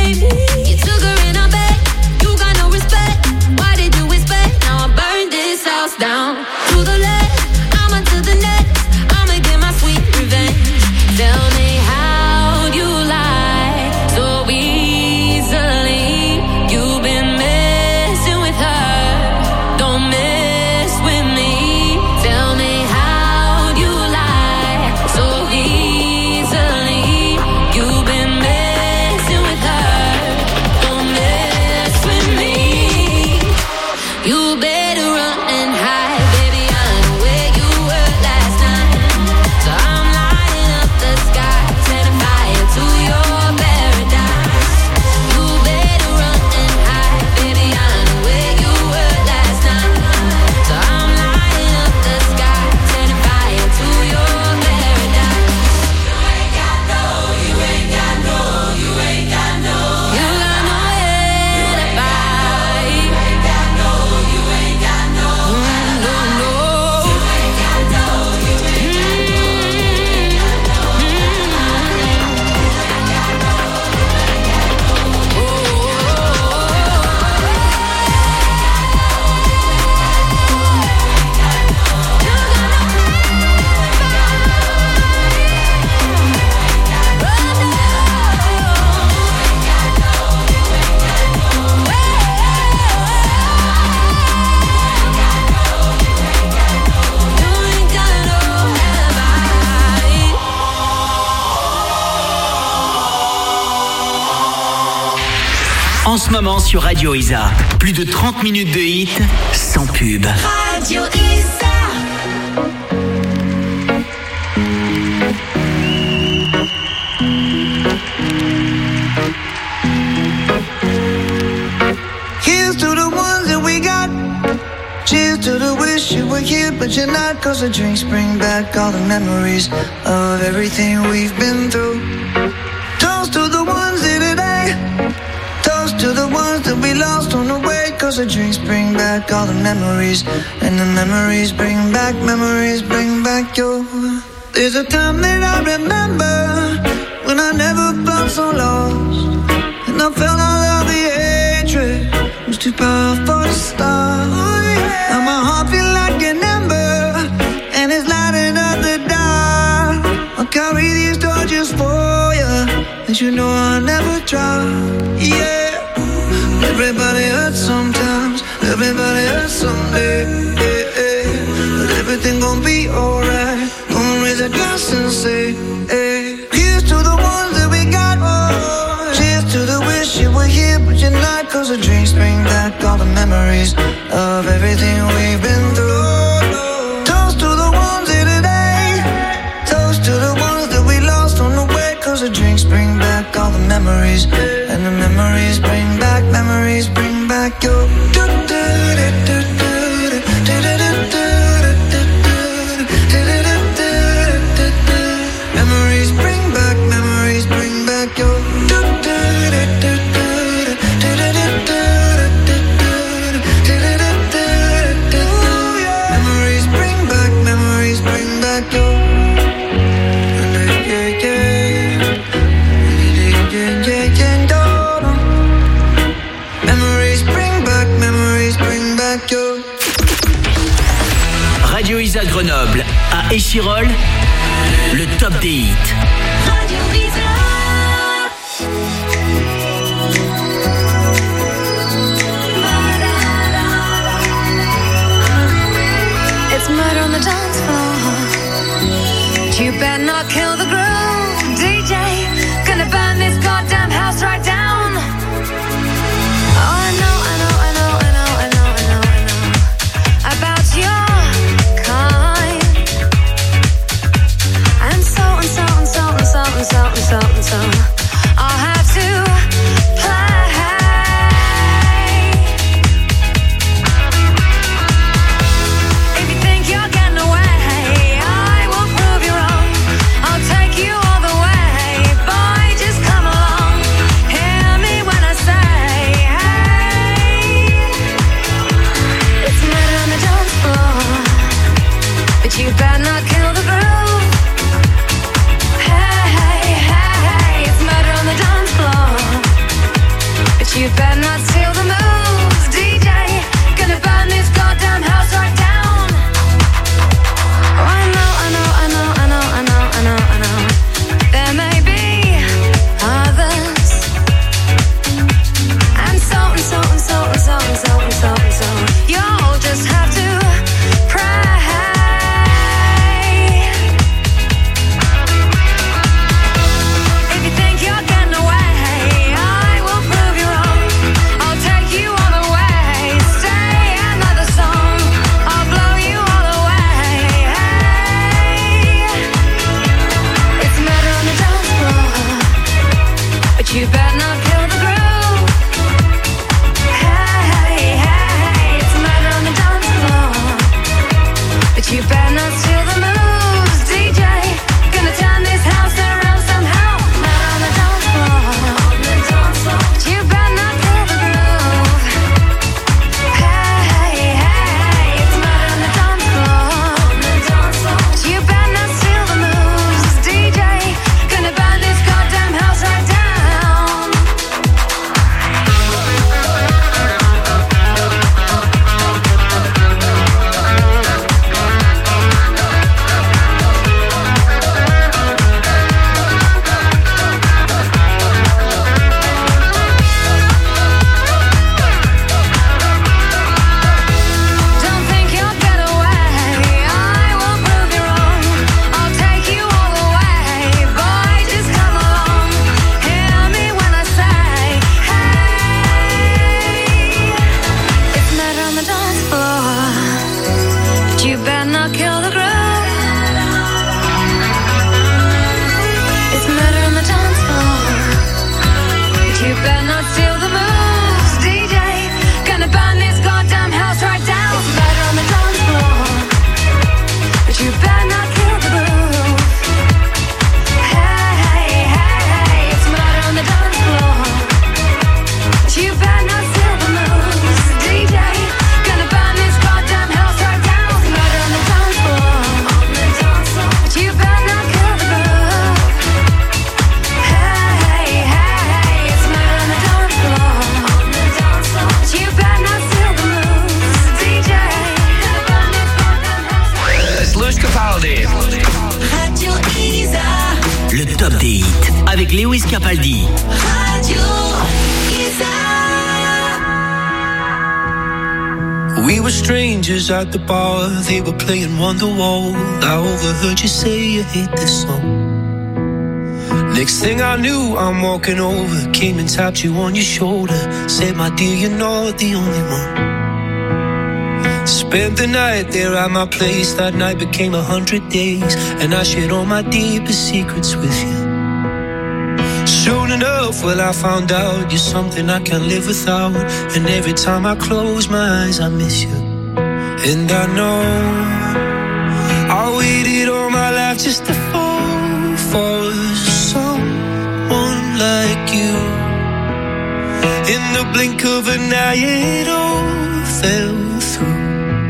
En ce moment sur Radio Isa, plus de trente minutes de hits sans pub. Radio Isa. Here's to the ones that we got. Cheers to the wish you were here, but you're not. Cause the drinks bring back all the memories of everything we've been through. Toast to the ones here today. Toast to the ones that we lost on the way. Cause the drinks bring back all the memories. And the memories bring back, memories bring back your. There's a time that I remember when I never felt so lost. And I felt all of the hatred was too powerful to stop. Now my heart feel like an ember, and it's lighting up the dark. I'll carry these torches for you, and you know I'll never drop. Yeah. Everybody hurts sometimes, everybody hurts someday. Yeah, yeah. But everything gon' be alright. Gonna raise a glass and say, hey. Here's to the ones that we got. Oh. Cheers to the wish you were here, but you're not. Cause the drinks bring back all the memories of everything we've been through. Toast to the ones here today. Toast to the ones that we lost on the way. Cause the drinks bring back all the memories. And the memories bring back, memories bring back your. Memories bring back, memories bring back your. Memories bring back, memories bring back your. Radio Isa Grenoble à Échirol, le top des hits. Radio Isa. It's murder on the dance floor. You better not kill the groove, D J. Gonna burn this goddamn house right down. Oh, I know, I know, I know, I know, I know, I know, I know about your kind. And so and so and so and so and so and so and so I'll have to play. If you think you're getting away, I will prove you wrong. I'll take you all the way. Boy, just come along. Hear me when I say, hey. It's murder on the dance floor, but you better not kill the groove. Hey, hey, hey, it's murder on the dance floor, but you better not steal the moves, D J. Gonna burn this goddamn house right down. Oh, I know, I know, I know, I know, I know, I know, I know. There may be others, and so and so and so and so and so and so and so. You'll just have to pray. If you think you're getting away, I will prove you wrong. I'll take you all the way. Stay another song, I'll blow you all away. Hey. It's murder on the dance floor, but you better not kill the groove. Hey, hey, hey, it's murder on the dance floor, but you better not steal the moves, D J. Gonna turn this house around somehow. Murder on the dance floor, but you better not kill the groove. Hey, hey, it's murder on the dance floor, but you better not steal the moves, D J. Gonna burn this goddamn house right down. Lewis Capaldi. We were strangers at the bar, they were playing Wonderwall. I overheard you say you hate this song. Next thing I knew, I'm walking over, came and tapped you on your shoulder. Said, my dear, you're not the only one. Spent the night there at my place, that night became a hundred days. And I shared all my deepest secrets with you. Soon enough, well, I found out you're something I can't live without. And every time I close my eyes, I miss you. And I know I waited all my life just to fall for someone like you. In the blink of an eye, it all fell through.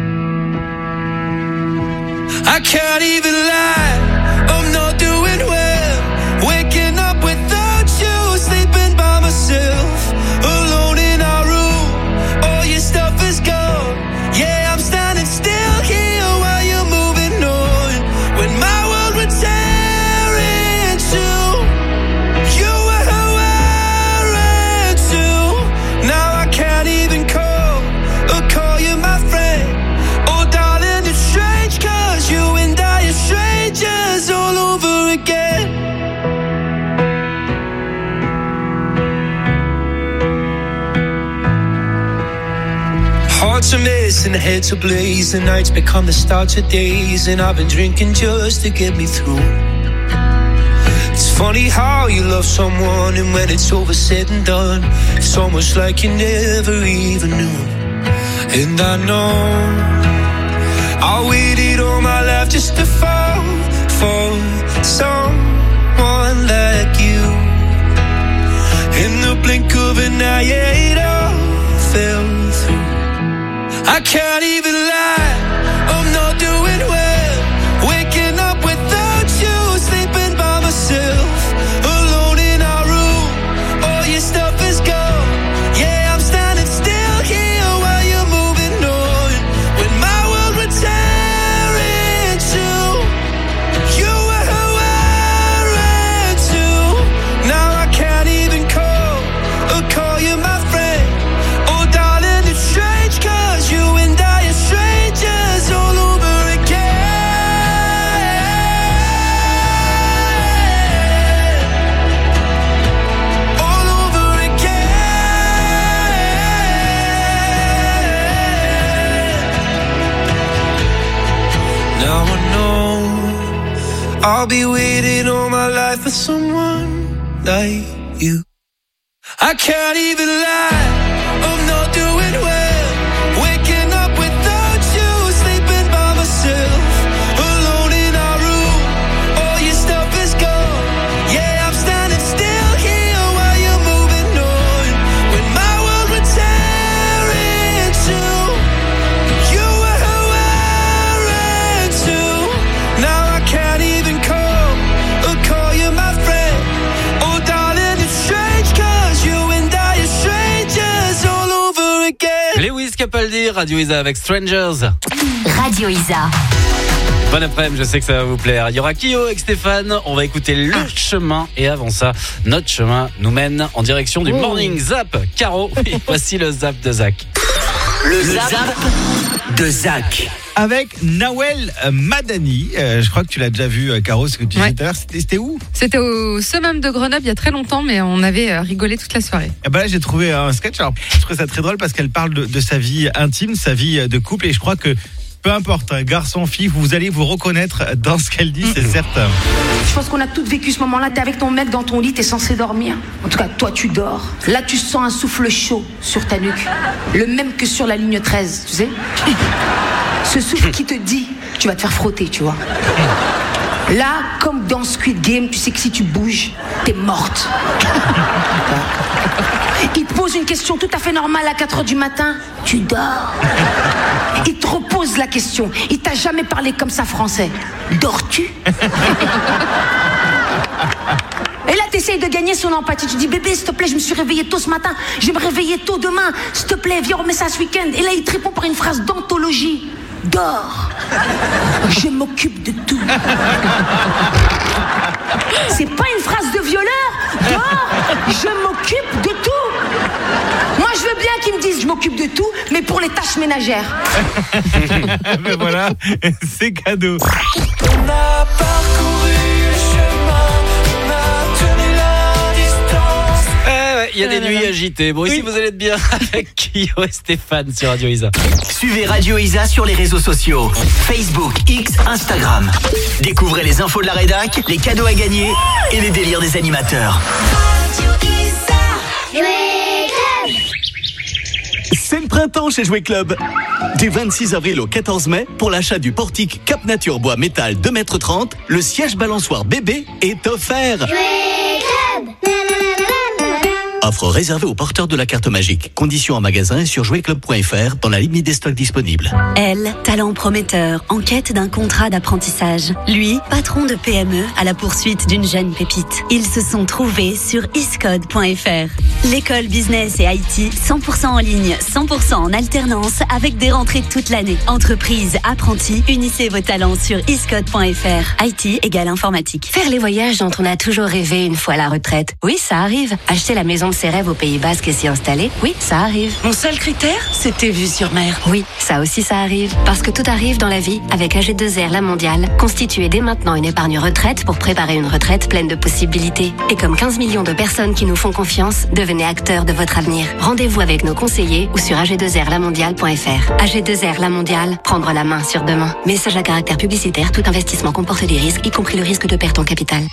I can't even lie, I'm not doing well. Waking up without you, sleeping by myself, alone in our room, all your stuff is gone. Yeah, I'm standing still here while you're moving on. When my world would tear in two, you were wearing two. Now I can't even call or call you my friend. Oh darling, it's strange, cause you and I are strangers all over again. Hearts are missing, heads are blaze. The nights become the start of days. And I've been drinking just to get me through. It's funny how you love someone, and when it's over said and done, it's almost like you never even knew. And I know I waited all my life just to fall for someone like you. In the blink of an eye, it all fell through. I can't even lie, I'm not doing well. Waking up without you, sleeping by myself, alone in our room, all your stuff is gone. Yeah, I'm standing still here while you're moving on. When my world would tear in two, you were wearing two. Now I can't even call or call you my friend. Oh darling, it's strange, cause you and I are strangers all over again. All over again. Now I know I'll be waiting all my life for someone like you. I can't even lie, I'm not doing well. Waking up without you, sleeping by myself, alone in our room, all your stuff is gone. Yeah, I'm standing still here while you're moving on. When my world would tear in two, you were wearing two. Now I can't even call or call you my friend. Oh darling, it's strange, cause you and I are strangers all over again. Lewis Capaldi, Radio Isa avec Strangers. Radio Isa. Bon après-midi, je sais que ça va vous plaire. Il y aura Kyo avec Stéphane. On va écouter le chemin. Et avant ça, notre chemin nous mène en direction du Oh. Morning Zap. Caro, et voici le Zap de Zach. Le zap de Zach. Avec Nawel Madani. Euh, je crois que tu l'as déjà vu, euh, Caro, ce que tu disais Ouais. tout à l'heure. C'était, c'était où? C'était au Summum de Grenoble il y a très longtemps, mais on avait euh, rigolé toute la soirée. Eh ben là, j'ai trouvé un sketch. Alors, je trouve ça très drôle parce qu'elle parle de, de sa vie intime, sa vie de couple. Et je crois que peu importe, hein, garçon, fille, vous allez vous reconnaître dans ce qu'elle dit, c'est certain. Je pense qu'on a toutes vécu ce moment-là. T'es avec ton mec dans ton lit, t'es censé dormir. En tout cas, toi, tu dors. Là, tu sens un souffle chaud sur ta nuque. Le même que sur la ligne treize, tu sais. Ce souffle qui te dit, tu vas te faire frotter, tu vois. Là, comme dans Squid Game, tu sais que si tu bouges, t'es morte. Il te pose une question tout à fait normale à quatre heures du matin. Tu dors. Il te repose la question. Il t'a jamais parlé comme ça français. Dors-tu? Et là, t'essayes de gagner son empathie. Tu dis, bébé, s'il te plaît, je me suis réveillée tôt ce matin. Je vais me réveiller tôt demain. S'il te plaît, viens, on remet ça ce week-end. Et là, il te répond par une phrase d'anthologie. dors. Je m'occupe de tout. C'est pas une phrase de violeur. Dors, je m'occupe de tout. Moi, je veux bien qu'ils me disent je m'occupe de tout, mais pour les tâches ménagères. Ben voilà, c'est cadeau. On a parcouru le chemin, on a tenu la distance. Il y a des nuits agitées. Bon, ici, vous allez être bien avec Kyo et Stéphane sur Radio Isa. Suivez Radio Isa sur les réseaux sociaux. Facebook, X, Instagram. Découvrez les infos de la rédac, les cadeaux à gagner et les délires des animateurs. C'est le printemps chez Jouet Club. Du vingt-six avril au quatorze mai, pour l'achat du portique Cap Nature Bois Métal deux mètres trente, le siège balançoire bébé est offert. Offre réservée aux porteurs de la carte magique. Conditions en magasin et sur jouet club point f r dans la limite des stocks disponibles. Elle, talent prometteur, en quête d'un contrat d'apprentissage. Lui, patron de P M E à la poursuite d'une jeune pépite. Ils se sont trouvés sur iscode point f r. L'école business et I T, cent pour cent en ligne, cent pour cent en alternance, avec des rentrées toute l'année. Entreprise, apprentis, unissez vos talents sur iscode point f r. I T égale informatique. Faire les voyages dont on a toujours rêvé une fois à la retraite. Oui, ça arrive. Acheter la maison de ses rêves au Pays Basque et s'y installer. Oui, ça arrive. Mon seul critère, c'était vue sur mer. Oui, ça aussi ça arrive. Parce que tout arrive dans la vie. Avec A G deux R La Mondiale, constituez dès maintenant une épargne retraite pour préparer une retraite pleine de possibilités. Et comme quinze millions de personnes qui nous font confiance, devenez acteurs de votre avenir. Rendez-vous avec nos conseillers ou sur A G deux R la mondiale point f r. A G deux R La Mondiale, prendre la main sur demain. Message à caractère publicitaire, tout investissement comporte des risques, y compris le risque de perte en capital.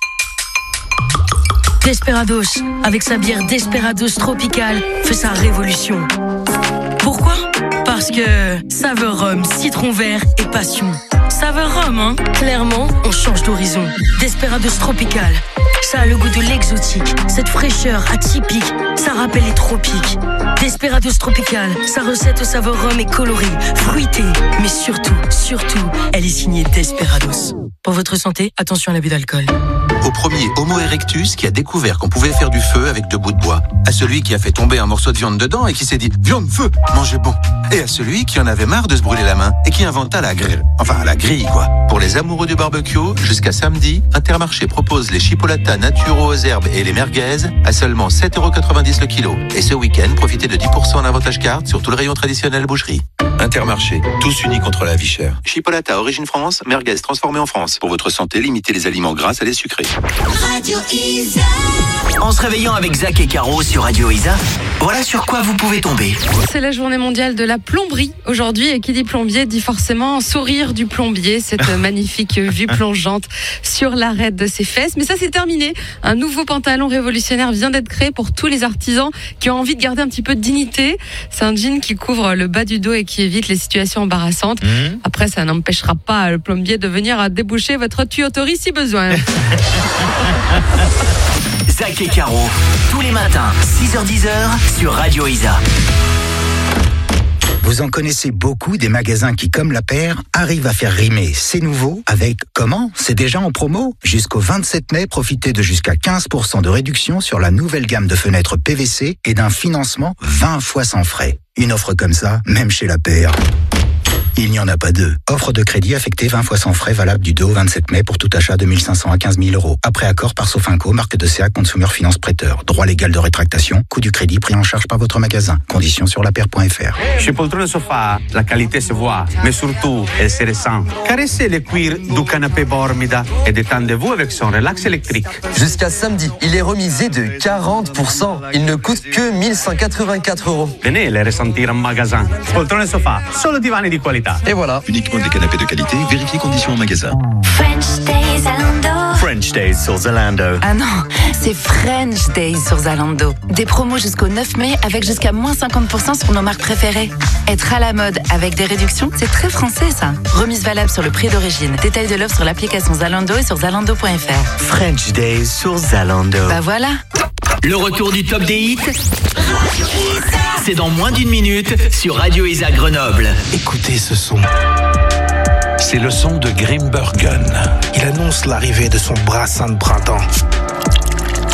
Desperados, avec sa bière Desperados Tropical, fait sa révolution. Pourquoi ? Parce que saveur rhum, citron vert et passion. Saveur rhum, hein ? Clairement, on change d'horizon. Desperados Tropical, ça a le goût de l'exotique. Cette fraîcheur atypique, ça rappelle les tropiques. Desperados Tropical, sa recette au saveur rhum est colorée, fruitée. Mais surtout, surtout, elle est signée Desperados. Pour votre santé, attention à l'abus d'alcool. Au premier Homo erectus qui a découvert qu'on pouvait faire du feu avec deux bouts de bois. À celui qui a fait tomber un morceau de viande dedans et qui s'est dit « Viande, feu, mangez bon !» Et à celui qui en avait marre de se brûler la main et qui inventa la grille. Enfin, la grille, quoi. Pour les amoureux du barbecue, jusqu'à samedi, Intermarché propose les chipolatas naturaux aux herbes et les merguez à seulement sept euros quatre-vingt-dix le kilo. Et ce week-end, profitez de dix pour cent en avantage carte sur tout le rayon traditionnel boucherie. Intermarché, tous unis contre la vie chère. Chipolata origine France, merguez transformée en France. Pour votre santé, limitez les aliments gras à les sucrés. Radio Isa. En se réveillant avec Zach et Caro sur Radio Isa, voilà sur quoi vous pouvez tomber. C'est la journée mondiale de la plomberie aujourd'hui, et qui dit plombier dit forcément sourire du plombier, cette magnifique vue plongeante sur l'arête de ses fesses. Mais ça, c'est terminé. Un nouveau pantalon révolutionnaire vient d'être créé pour tous les artisans qui ont envie de garder un petit peu de dignité. C'est un jean qui couvre le bas du dos et qui évite les situations embarrassantes. Mmh. Après, ça n'empêchera pas le plombier de venir à déboucher votre tuyauterie si besoin. Zach et Caro, tous les matins, six heures dix sur Radio Isa. Vous en connaissez beaucoup des magasins qui, comme la paire, arrivent à faire rimer C'est nouveau avec comment ? C'est déjà en promo ? Jusqu'au vingt-sept mai, profitez de jusqu'à quinze pour cent de réduction sur la nouvelle gamme de fenêtres P V C et d'un financement vingt fois sans frais. Une offre comme ça, même chez la paire, il n'y en a pas deux. Offre de crédit affectée vingt fois sans frais, valable du deux au vingt-sept mai pour tout achat de mille cinq cents à quinze mille euros. Après accord par Sofinco, marque de C A Consumer Finance Prêteur. Droit légal de rétractation, coût du crédit pris en charge par votre magasin. Conditions sur la paire point f r. Chez Poltrone Sofa, la qualité se voit, mais surtout, elle se ressent. Caressez le cuir du canapé Bormida et détendez-vous avec son relax électrique. Jusqu'à samedi, il est remisé de quarante pour cent. Il ne coûte que mille cent quatre-vingt-quatre euros. Venez les ressentir en magasin. Poltrone Sofa, solo divani di qualità. Et voilà. Uniquement des canapés de qualité, vérifiez conditions en magasin. French Days Zalando. French Days sur Zalando. Ah non, c'est French Days sur Zalando. Des promos jusqu'au neuf mai avec jusqu'à moins cinquante pour cent sur nos marques préférées. Être à la mode avec des réductions, c'est très français ça. Remise valable sur le prix d'origine. Détail de l'offre sur l'application Zalando et sur zalando point f r. French Days sur Zalando. Bah voilà. Le retour du top des hits, c'est dans moins d'une minute sur Radio Isa Grenoble. Écoutez ce son. C'est le son de Grimbergen. Il annonce l'arrivée de son brassin de printemps.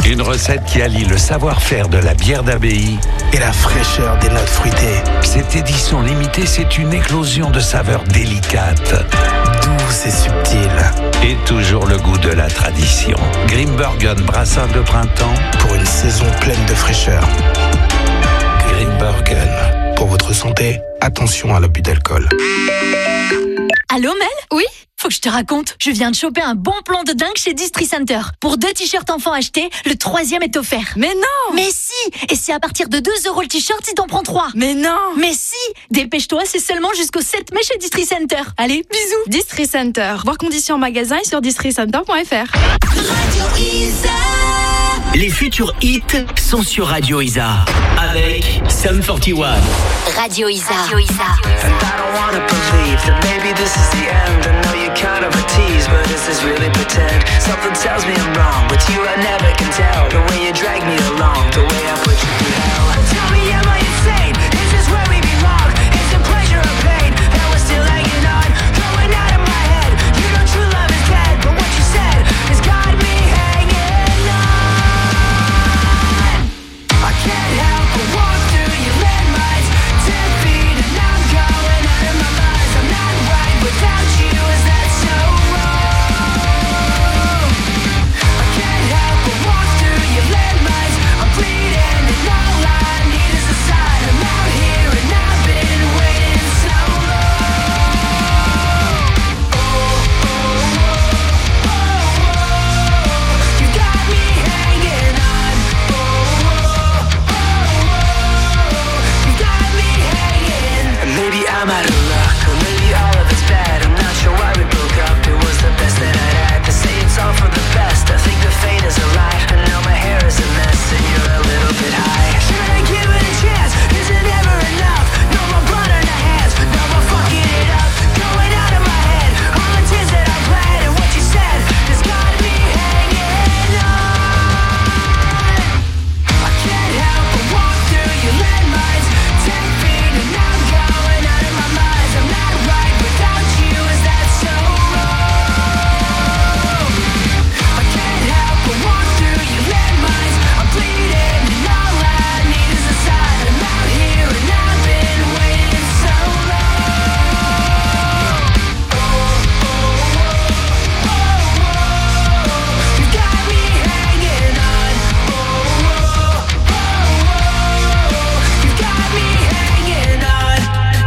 Une recette qui allie le savoir-faire de la bière d'abbaye et la fraîcheur des notes fruitées. Cette édition limitée, c'est une éclosion de saveurs délicates, douces et subtiles. Et toujours le goût de la tradition. Grimbergen Brassin de printemps pour une saison pleine de fraîcheur. Grimbergen. Pour votre santé, attention à l'abus d'alcool. Allô Mel ? Oui ? Faut que je te raconte, je viens de choper un bon plan de dingue chez Distri Center. Pour deux t-shirts enfants achetés, le troisième est offert. Mais non! Mais si! Et c'est à partir de deux euros le t-shirt si t'en prends trois. Mais non! Mais si! Dépêche-toi, c'est seulement jusqu'au sept mai chez Distri Center. Allez, bisous! Distri Center. Voir conditions en magasin et sur distri center point f r. Radio Isa. Les futurs hits sont sur Radio Isa avec Sum forty one. Radio Isa. And I don't wanna believe that maybe this is the end. I know you're kind of a tease, but this is really pretend. Something tells me I'm wrong, with you I never can tell. The way you drag me along, the way I put you through hell. Tell me, am I insane? Is this where we belong? Is it pleasure or pain that we're still hanging on? Going out of my head, you know true love is dead, but what you said has got me hanging on. I can't help but walk through your landmines, ten feet and I'm going out of my mind. I'm not right without you, is that so wrong? I can't help but walk through your landmines. I'm bleeding and all I need is a sign. I'm out here and I've been waiting so long. Oh, oh, oh, oh, oh. You got me hanging on. Oh, oh, oh, oh. You got me hanging. Maybe I'm out of luck, or maybe all of it's bad. I'm not sure why we broke up. It was the best that I'd had. They say it's all for the best. I think the fate is a lie. And now my hair is a mess, and you're a little bit high. Should I give it a chance? Is it ever enough? No more blood on the hands. No more fucking it up. Going out of my head. All the tears that I bled and what you said has got me hanging on. I can't help but walk through your landmines. Ten feet and I'm going out of my mind. I'm not right without you, is that so wrong? I can't help but walk through your landmines. I'm bleeding and all I need is a sign. I'm out here and I've been waiting so long. Oh, oh, oh, oh, oh. You got me hanging on. Oh, oh, oh, oh. You got me hanging on.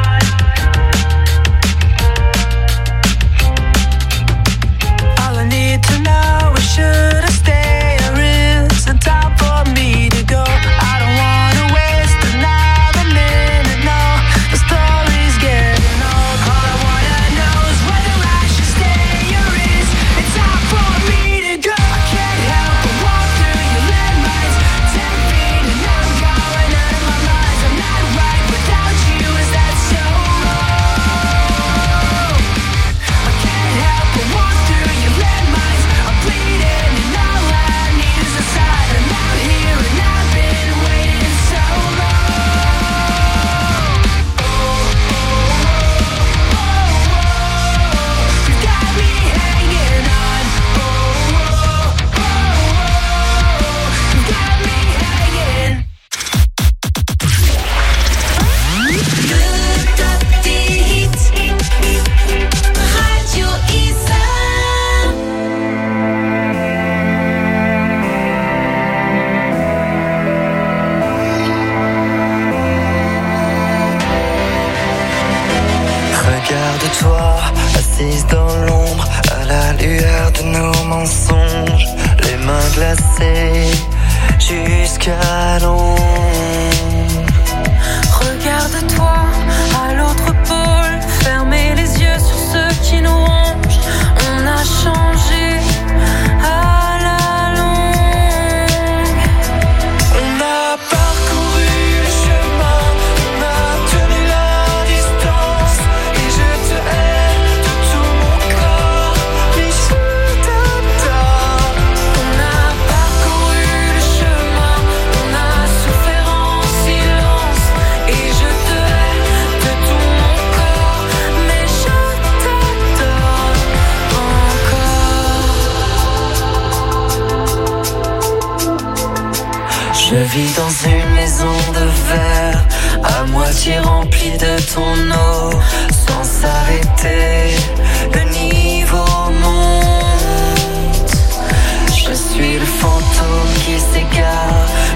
All I need to know is should I stay or is it time for me to go? I don't wanna waste another minute, no. The story's getting old. All I wanna know is whether I should stay or is it time for me to go? I can't help but walk through your landmines. Ten feet and I'm going out of my mind. I'm not right without you, is that so wrong? I can't help but walk through your landmines. I'm bleeding and all I need is a sign. I'm out here and I've been waiting so long. Oh, oh, oh, oh, oh. You got me hanging on. Oh, oh, oh, oh. You got me hanging. Le top des hits. Radio Isa. Regarde-toi, assise dans l'ombre, à la lueur de nos mensonges, les mains glacées jusqu'à l'ombre. Regarde-toi à l'autre pôle, fermez les yeux sur ceux qui nous rongent. On a changé à la longue. On a parcouru le chemin, on a tenu la distance, et je te hais de tout mon corps, mais je t'adore. On a parcouru le chemin, on a souffert en silence, et je te Je vis dans une maison de verre, à moitié remplie de ton eau, sans s'arrêter, le niveau monte. Je suis le fantôme qui s'égare,